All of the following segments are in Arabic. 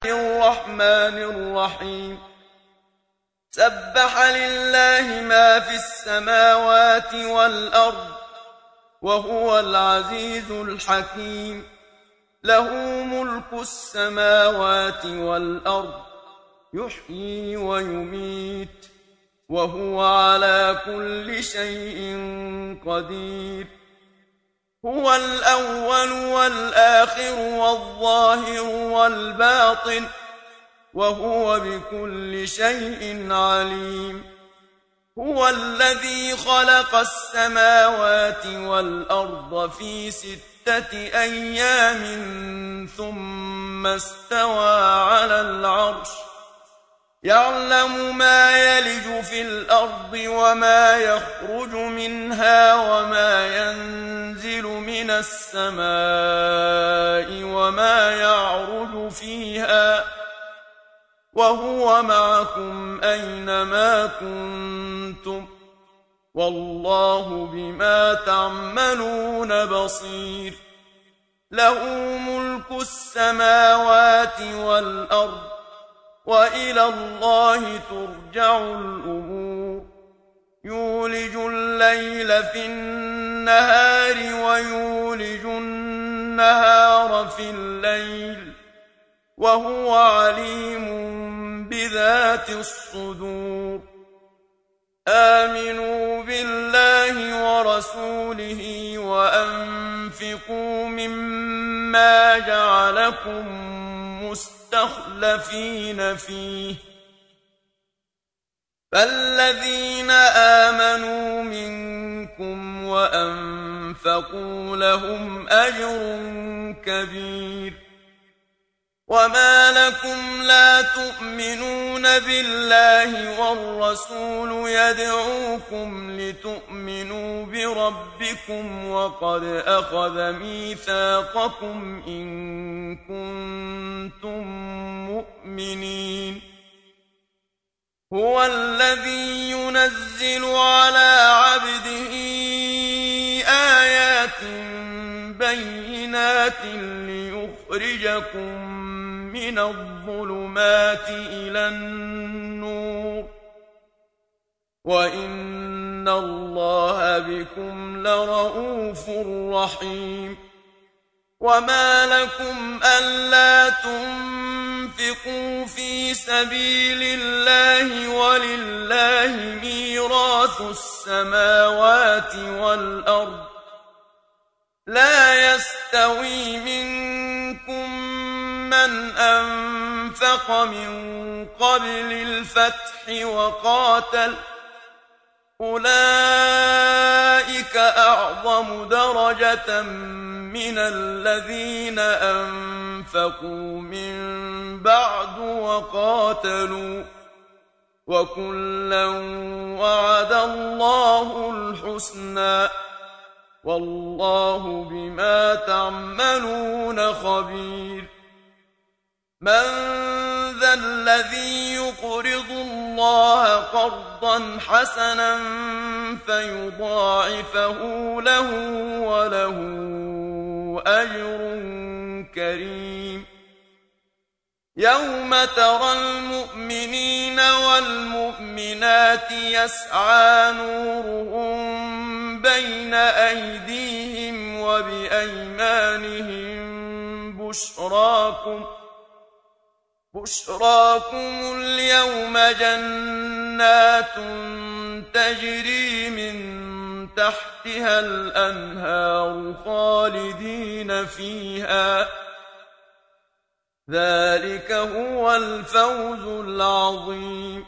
الرحمن الرحيم سبح لله ما في السماوات والأرض وهو العزيز الحكيم له ملك السماوات والأرض يحيي ويميت وهو على كل شيء قدير هو الأول والآخر والظاهر والباطن وهو بكل شيء عليم هو الذي خلق السماوات والأرض في 6 أيام ثم استوى على العرش يعلم ما يلج في الأرض وما يخرج منها وما ينزل من السماء وما يعرج فيها وهو معكم أينما كنتم والله بما تعملون بصير له ملك السماوات والأرض وإلى الله ترجع الأمور يولج الليل في النهار ويولج النهار في الليل وهو عليم بذات الصدور آمنوا بالله ورسوله وأنفقوا مما جعلكم مستخلفين فيه فالذين آمنوا منكم وأنفقوا لهم أجر كبير وما لكم لا تؤمنون بالله والرسول يدعوكم لتؤمنوا بربكم وقد أخذ ميثاقكم إن كنتم مؤمنين هو الذي ينزل على عبده آيات بينات ليخرجكم من الظلمات إلى النور وإن الله بكم لرءوف رحيم وما لكم ألا تنفقوا في سبيل الله ولله ميراث السماوات والأرض لا يستوي منكم من أنفق من قبل الفتح وقاتل أولئك أعظم درجة من الذين أنفقوا من بعد وقاتلوا وكلا وعد الله الحسنى والله بما تعملون خبير من ذا الذي يقرض الله قرضا حسنا فيضاعفه له وله أجر كريم يوم ترى المؤمنين والمؤمنات يسعى نورهم بين أيديهم وبأيمانهم بشراكم اليوم جنات تجري من تحتها الأنهار خالدين فيها ذلك هو الفوز العظيم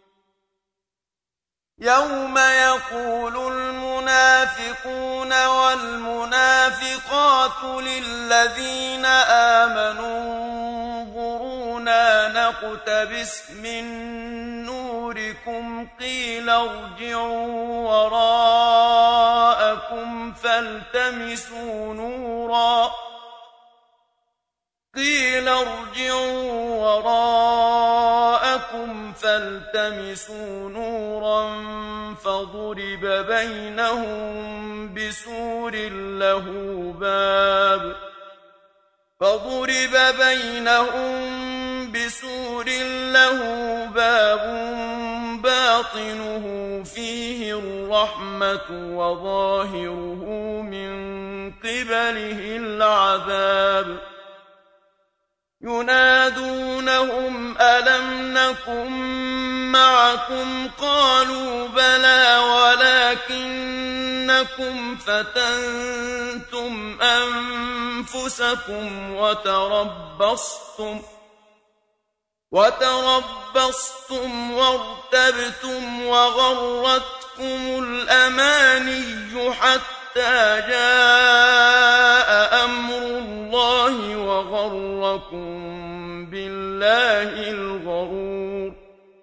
يوم يقول المنافقون والمنافقات للذين آمنوا انظرونا نقتبس من نوركم قيل ارجعوا وراءكم فالتمسوا نورا فضرب بينهم سدر له باب باطنه فيه الرحمة وظاهره من قبله العذاب ينادونهم ألم نكن معكم قالوا بلى ولكنكم فتنتم أنفسكم وتربصتم وارتبتم وغرتكم الأماني حتى جاء أمر الله وغركم بالله الغرور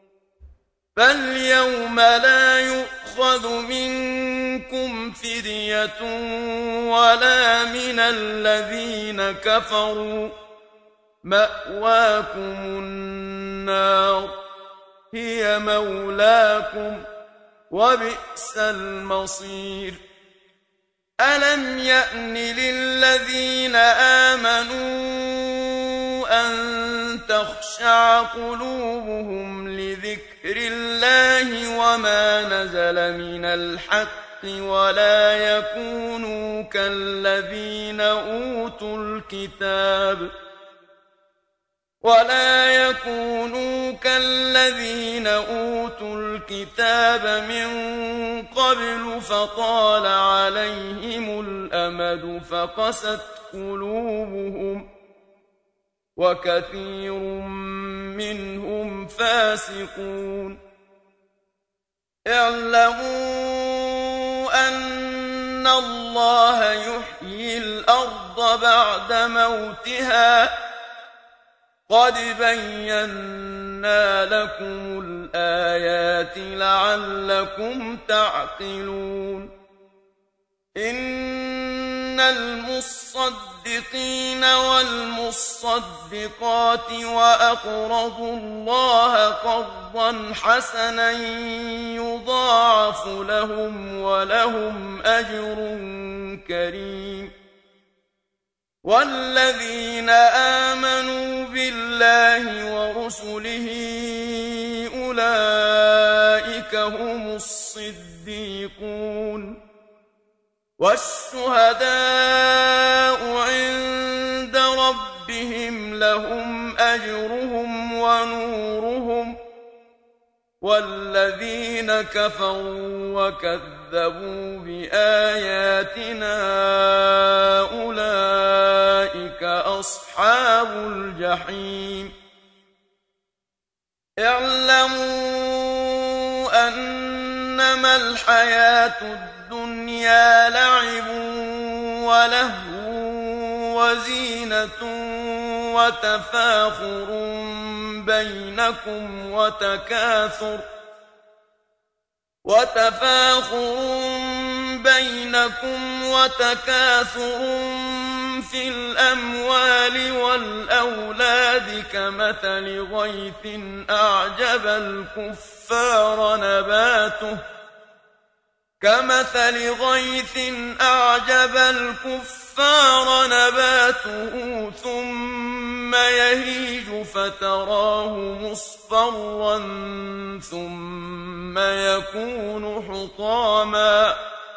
فاليوم لا يؤخذ منكم فدية ولا من الذين كفروا مأواكم النار هي مولاكم وبئس المصير ألم يأن للذين آمنوا أن تخشع قلوبهم لذكر الله وما نزل من الحق ولا يكونوا كالذين أوتوا الكتاب من قبل فطال عليهم الأمد فقست قلوبهم وكثير منهم فاسقون اعلموا أن الله يحيي الأرض بعد موتها قد بينا لكم الآيات لعلكم تعقلون إن المصدقين والمصدقات وأقرضوا الله قرضا حسنا يضاعف لهم ولهم أجر كريم والذين آمنوا بالله ورسله أولئك هم الصديقون والشهداء عند ربهم لهم أجرهم ونورهم والذين كفروا وكذبوا بآياتنا أولئك أصحاب الجحيم اعلموا أنما الحياة الدنيا لعب ولهو وزينة وتفاخر بينكم وتكاثر في الأموال والأولاد كمثل غيث أعجب الكفار نباته ثم يهيج فتراه مصفرا ثم يكون حطاما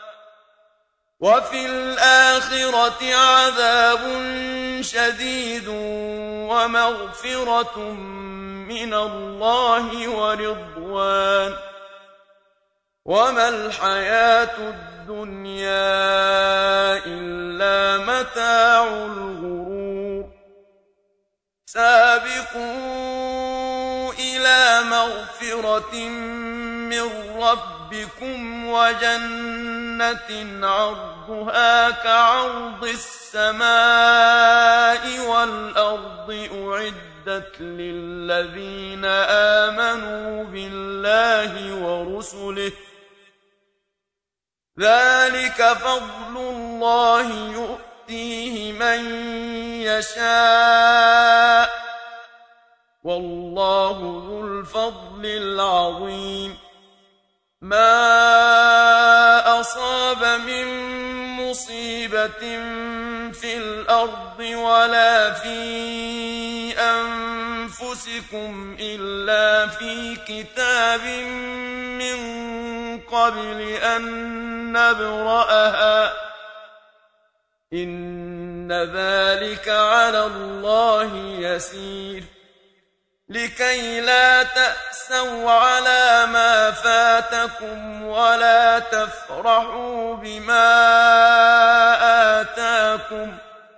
وفي الآخرة عذاب شديد ومغفرة من الله ورضوان وما الحياة الدنيا إلا متاع الغرور سابقوا إلى مغفرة من ربكم وجنة عرضها كعرض السماء والأرض أعدت للذين آمنوا بالله ورسله ذلك فضل الله يؤتيه من يشاء والله ذو الفضل العظيم ما أصاب من مصيبة في الأرض ولا في أنفسكم أنفسكم إلا في كتاب من قبل أن نبرأها إن ذلك على الله يسير لكي لا تأسوا على ما فاتكم ولا تفرحوا بما آتاكم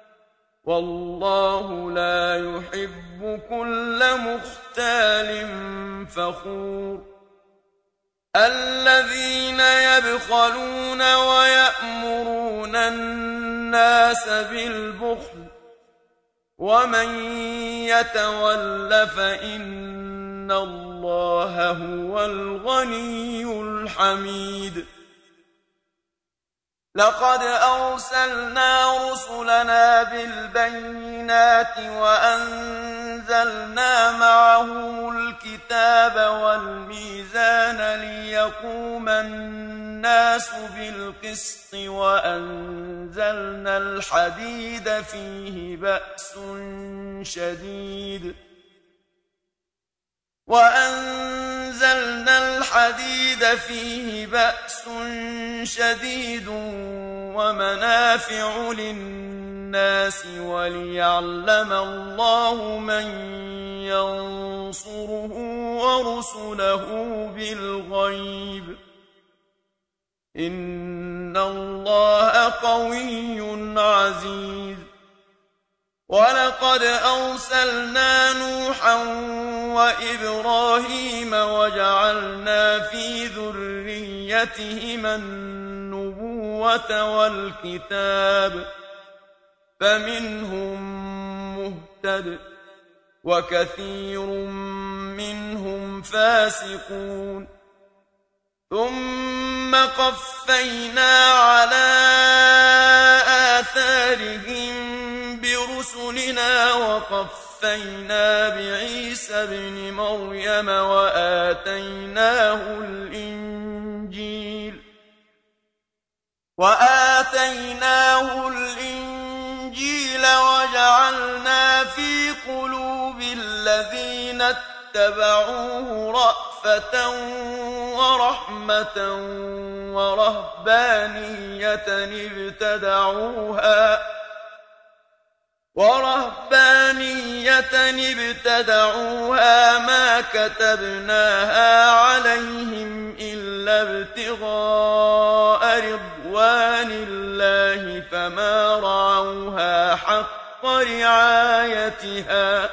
والله لا يحب كل مختال فخور الذين يبخلون ويأمرون الناس بالبخل ومن يتول فإن الله هو الغني الحميد لقد أرسلنا رسلنا بالبينات وأنزلنا معهم الكتاب والميزان ليقوم الناس بالقسط وأنزلنا الحديد فيه بأس شديد ومنافع للناس وليعلم الله من ينصره ورسله بالغيب إن الله قوي عزيز ولقد أرسلنا نوحا وإبراهيم وجعلنا في ذريتهما النبوة والكتاب فمنهم مهتد وكثير منهم فاسقون ثم قفينا على آثارهم برسلنا وقفينا بعيسى ابن مريم وآتيناه الإنجيل وجعلنا في قلوب الذين اتبعوه رأفة ورحمة ورهبانية ابتدعوها ما كتبناها عليهم إلا ابتغاء رضوان الله فما رعوها حق رعايتها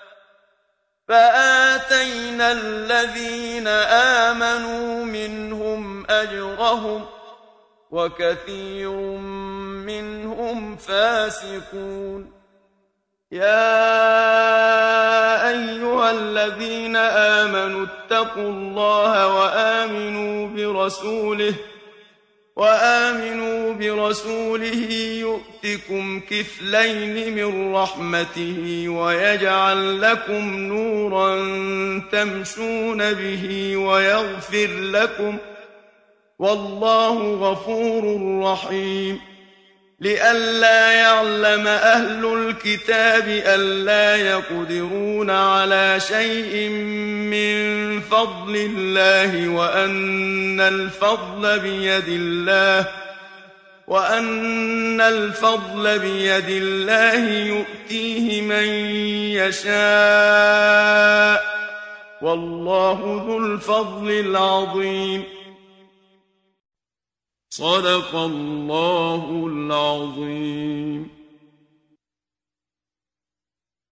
فآتينا الذين آمنوا منهم أجرهم وكثير منهم فاسقون يا أيها الذين آمنوا اتقوا الله وآمنوا برسوله يؤتكم كفلين من رحمته ويجعل لكم نورا تمشون به ويغفر لكم والله غفور رحيم لئلا يعلم أهل الكتاب ألا يقدرون على شيء من فضل الله وأن الفضل بيد الله يؤتيه من يشاء والله ذو الفضل العظيم صدق الله العظيم